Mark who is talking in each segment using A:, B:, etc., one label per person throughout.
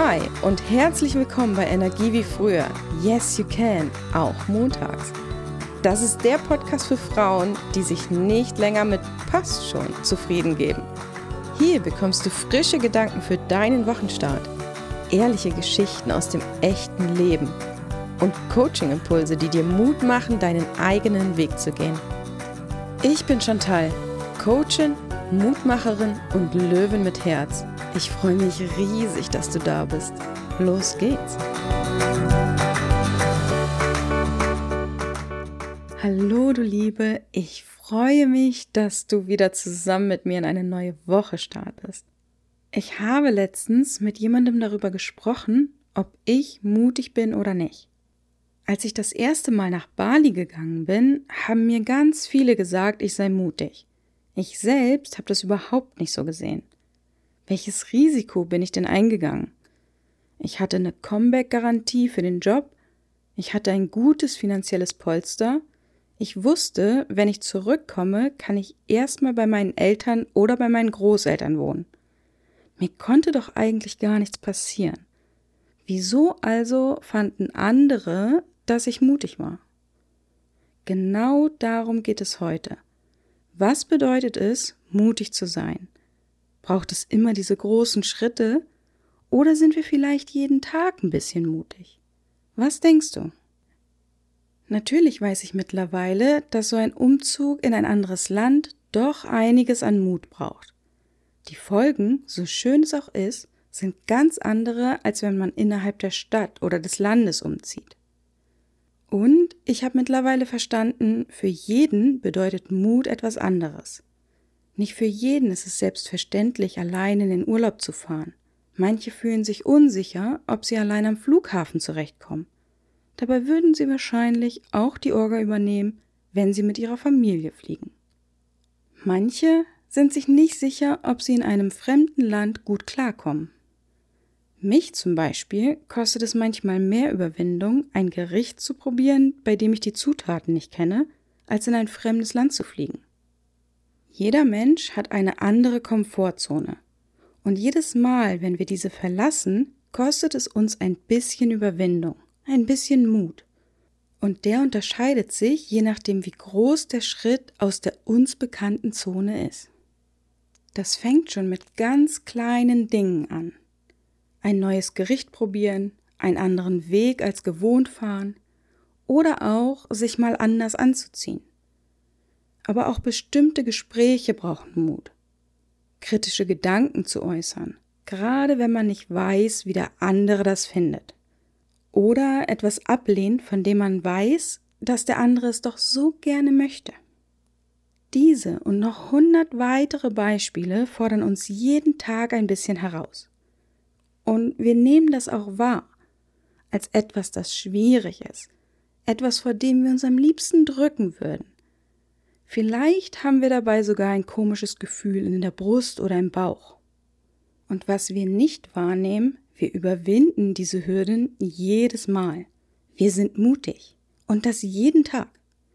A: Hi und herzlich willkommen bei Energie wie früher. Yes, you can, auch montags. Das ist der Podcast für Frauen, die sich nicht länger mit passt schon zufrieden geben. Hier bekommst du frische Gedanken für deinen Wochenstart, ehrliche Geschichten aus dem echten Leben und Coaching-Impulse, die dir Mut machen, deinen eigenen Weg zu gehen. Ich bin Chantal, Coachin, Mutmacherin und Löwin mit Herz. Ich freue mich riesig, dass du da bist. Los geht's! Hallo du Liebe, ich freue mich, dass du wieder zusammen mit mir in eine neue Woche startest. Ich habe letztens mit jemandem darüber gesprochen, ob ich mutig bin oder nicht. Als ich das erste Mal nach Bali gegangen bin, haben mir ganz viele gesagt, ich sei mutig. Ich selbst habe das überhaupt nicht so gesehen. Welches Risiko bin ich denn eingegangen? Ich hatte eine Comeback-Garantie für den Job, ich hatte ein gutes finanzielles Polster, ich wusste, wenn ich zurückkomme, kann ich erstmal bei meinen Eltern oder bei meinen Großeltern wohnen. Mir konnte doch eigentlich gar nichts passieren. Wieso also fanden andere, dass ich mutig war? Genau darum geht es heute. Was bedeutet es, mutig zu sein? Braucht es immer diese großen Schritte oder sind wir vielleicht jeden Tag ein bisschen mutig? Was denkst du? Natürlich weiß ich mittlerweile, dass so ein Umzug in ein anderes Land doch einiges an Mut braucht. Die Folgen, so schön es auch ist, sind ganz andere, als wenn man innerhalb der Stadt oder des Landes umzieht. Und ich habe mittlerweile verstanden, für jeden bedeutet Mut etwas anderes. Nicht für jeden ist es selbstverständlich, allein in den Urlaub zu fahren. Manche fühlen sich unsicher, ob sie allein am Flughafen zurechtkommen. Dabei würden sie wahrscheinlich auch die Orga übernehmen, wenn sie mit ihrer Familie fliegen. Manche sind sich nicht sicher, ob sie in einem fremden Land gut klarkommen. Mich zum Beispiel kostet es manchmal mehr Überwindung, ein Gericht zu probieren, bei dem ich die Zutaten nicht kenne, als in ein fremdes Land zu fliegen. Jeder Mensch hat eine andere Komfortzone. Und jedes Mal, wenn wir diese verlassen, kostet es uns ein bisschen Überwindung, ein bisschen Mut. Und der unterscheidet sich, je nachdem, wie groß der Schritt aus der uns bekannten Zone ist. Das fängt schon mit ganz kleinen Dingen an. Ein neues Gericht probieren, einen anderen Weg als gewohnt fahren oder auch sich mal anders anzuziehen. Aber auch bestimmte Gespräche brauchen Mut. Kritische Gedanken zu äußern, gerade wenn man nicht weiß, wie der andere das findet. Oder etwas ablehnt, von dem man weiß, dass der andere es doch so gerne möchte. Diese und noch 100 weitere Beispiele fordern uns jeden Tag ein bisschen heraus. Und wir nehmen das auch wahr, als etwas, das schwierig ist, etwas, vor dem wir uns am liebsten drücken würden. Vielleicht haben wir dabei sogar ein komisches Gefühl in der Brust oder im Bauch. Und was wir nicht wahrnehmen, wir überwinden diese Hürden jedes Mal. Wir sind mutig und das jeden Tag.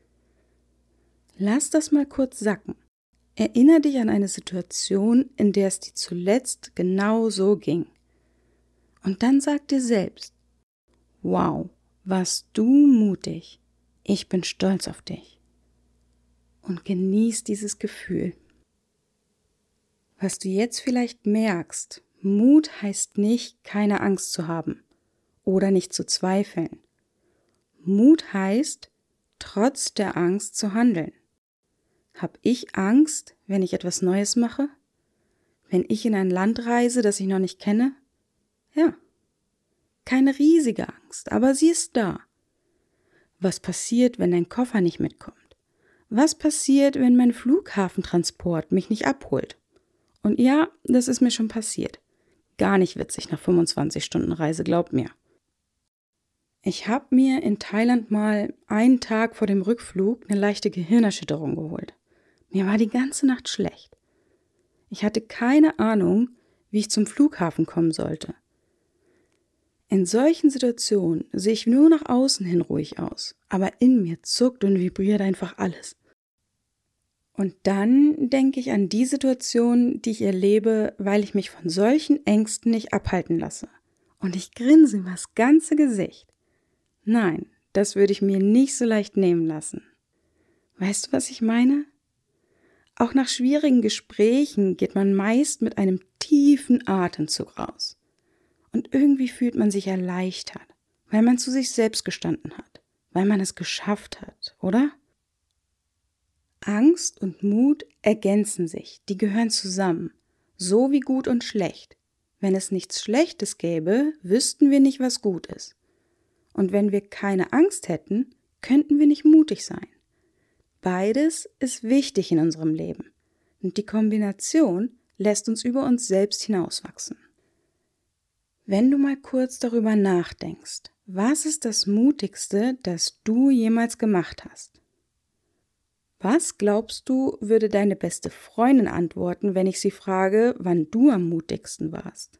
A: Lass das mal kurz sacken. Erinnere dich an eine Situation, in der es dir zuletzt genau so ging. Und dann sag dir selbst, wow, warst du mutig. Ich bin stolz auf dich. Und genieß dieses Gefühl. Was du jetzt vielleicht merkst, Mut heißt nicht, keine Angst zu haben oder nicht zu zweifeln. Mut heißt, trotz der Angst zu handeln. Hab ich Angst, wenn ich etwas Neues mache? Wenn ich in ein Land reise, das ich noch nicht kenne? Ja, keine riesige Angst, aber sie ist da. Was passiert, wenn dein Koffer nicht mitkommt? Was passiert, wenn mein Flughafentransport mich nicht abholt? Und ja, das ist mir schon passiert. Gar nicht witzig nach 25 Stunden Reise, glaub mir. Ich habe mir in Thailand mal einen Tag vor dem Rückflug eine leichte Gehirnerschütterung geholt. Mir war die ganze Nacht schlecht. Ich hatte keine Ahnung, wie ich zum Flughafen kommen sollte. In solchen Situationen sehe ich nur nach außen hin ruhig aus, aber in mir zuckt und vibriert einfach alles. Und dann denke ich an die Situation, die ich erlebe, weil ich mich von solchen Ängsten nicht abhalten lasse Und ich grinse übers ganze Gesicht. Nein, das würde ich mir nicht so leicht nehmen lassen. Weißt du, was ich meine? Auch nach schwierigen Gesprächen geht man meist mit einem tiefen Atemzug raus. Und irgendwie fühlt man sich erleichtert, weil man zu sich selbst gestanden hat, weil man es geschafft hat, oder? Angst und Mut ergänzen sich, die gehören zusammen, so wie gut und schlecht. Wenn es nichts Schlechtes gäbe, wüssten wir nicht, was gut ist. Und wenn wir keine Angst hätten, könnten wir nicht mutig sein. Beides ist wichtig in unserem Leben und die Kombination lässt uns über uns selbst hinauswachsen. Wenn du mal kurz darüber nachdenkst, was ist das Mutigste, das du jemals gemacht hast? Was glaubst du, würde deine beste Freundin antworten, wenn ich sie frage, wann du am mutigsten warst?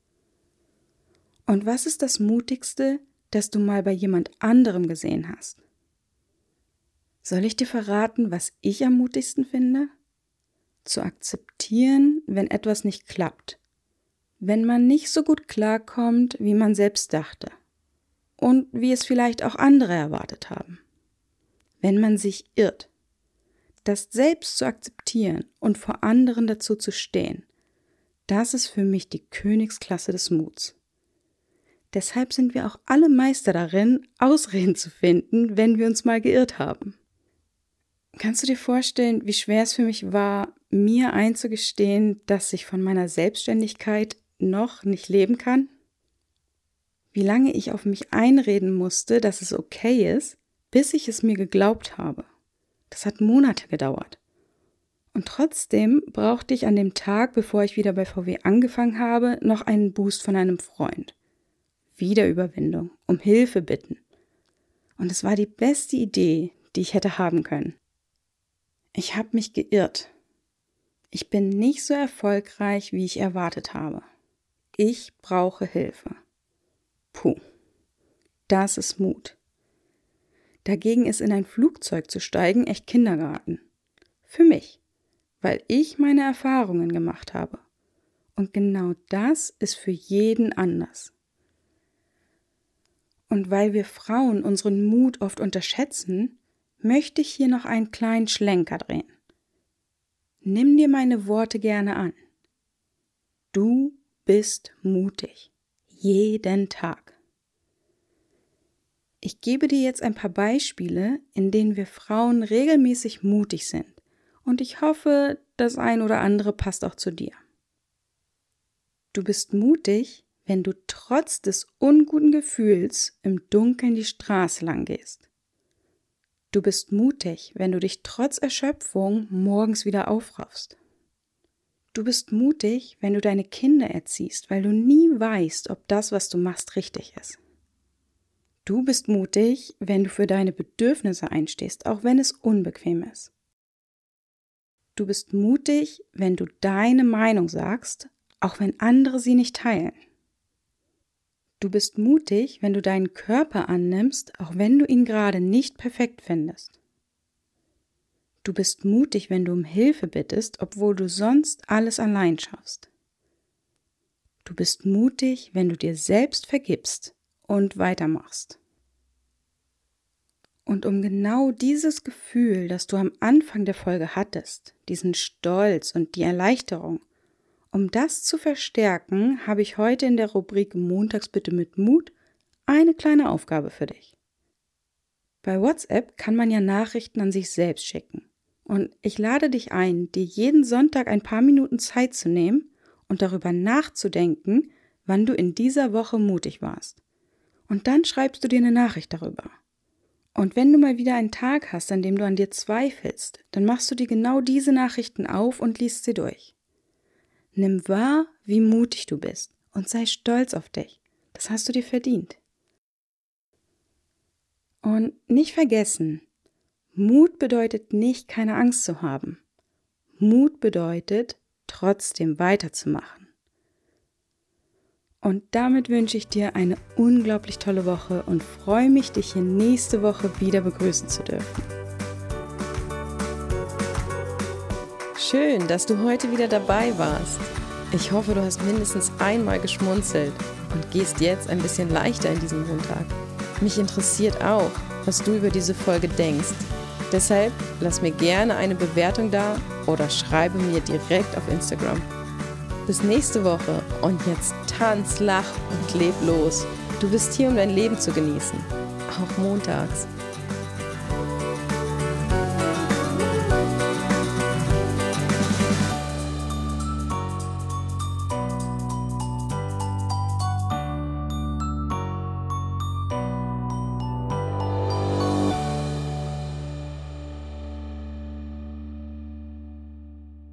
A: Und was ist das Mutigste, das du mal bei jemand anderem gesehen hast? Soll ich dir verraten, was ich am mutigsten finde? Zu akzeptieren, wenn etwas nicht klappt. Wenn man nicht so gut klarkommt, wie man selbst dachte. Und wie es vielleicht auch andere erwartet haben. Wenn man sich irrt. Das selbst zu akzeptieren und vor anderen dazu zu stehen, das ist für mich die Königsklasse des Muts. Deshalb sind wir auch alle Meister darin, Ausreden zu finden, wenn wir uns mal geirrt haben. Kannst du dir vorstellen, wie schwer es für mich war, mir einzugestehen, dass ich von meiner Selbstständigkeit noch nicht leben kann? Wie lange ich auf mich einreden musste, dass es okay ist, bis ich es mir geglaubt habe. Das hat Monate gedauert. Und trotzdem brauchte ich an dem Tag, bevor ich wieder bei VW angefangen habe, noch einen Boost von einem Freund. Wieder Überwindung, um Hilfe bitten. Und es war die beste Idee, die ich hätte haben können. Ich habe mich geirrt. Ich bin nicht so erfolgreich, wie ich erwartet habe. Ich brauche Hilfe. Puh, das ist Mut. Dagegen ist in ein Flugzeug zu steigen echt Kindergarten. Für mich, weil ich meine Erfahrungen gemacht habe. Und genau das ist für jeden anders. Und weil wir Frauen unseren Mut oft unterschätzen, möchte ich hier noch einen kleinen Schlenker drehen. Nimm dir meine Worte gerne an. Du bist mutig. Jeden Tag. Ich gebe dir jetzt ein paar Beispiele, in denen wir Frauen regelmäßig mutig sind. Und ich hoffe, das ein oder andere passt auch zu dir. Du bist mutig, wenn du trotz des unguten Gefühls im Dunkeln die Straße lang gehst. Du bist mutig, wenn du dich trotz Erschöpfung morgens wieder aufraffst. Du bist mutig, wenn du deine Kinder erziehst, weil du nie weißt, ob das, was du machst, richtig ist. Du bist mutig, wenn du für deine Bedürfnisse einstehst, auch wenn es unbequem ist. Du bist mutig, wenn du deine Meinung sagst, auch wenn andere sie nicht teilen. Du bist mutig, wenn du deinen Körper annimmst, auch wenn du ihn gerade nicht perfekt findest. Du bist mutig, wenn du um Hilfe bittest, obwohl du sonst alles allein schaffst. Du bist mutig, wenn du dir selbst vergibst und weitermachst. Und um genau dieses Gefühl, das du am Anfang der Folge hattest, diesen Stolz und die Erleichterung, um das zu verstärken, habe ich heute in der Rubrik Montags bitte mit Mut eine kleine Aufgabe für dich. Bei WhatsApp kann man ja Nachrichten an sich selbst schicken. Und ich lade dich ein, dir jeden Sonntag ein paar Minuten Zeit zu nehmen und darüber nachzudenken, wann du in dieser Woche mutig warst. Und dann schreibst du dir eine Nachricht darüber. Und wenn du mal wieder einen Tag hast, an dem du an dir zweifelst, dann machst du dir genau diese Nachrichten auf und liest sie durch. Nimm wahr, wie mutig du bist und sei stolz auf dich. Das hast du dir verdient. Und nicht vergessen, Mut bedeutet nicht, keine Angst zu haben. Mut bedeutet, trotzdem weiterzumachen. Und damit wünsche ich dir eine unglaublich tolle Woche und freue mich, dich hier nächste Woche wieder begrüßen zu dürfen.
B: Schön, dass du heute wieder dabei warst.
A: Ich hoffe, du hast mindestens einmal geschmunzelt und gehst jetzt ein bisschen leichter in diesen Montag. Mich interessiert auch, was du über diese Folge denkst. Deshalb lass mir gerne eine Bewertung da oder schreibe mir direkt auf Instagram. Bis nächste Woche und jetzt tanz, lach und leb los. Du bist hier, um dein Leben zu genießen. Auch montags.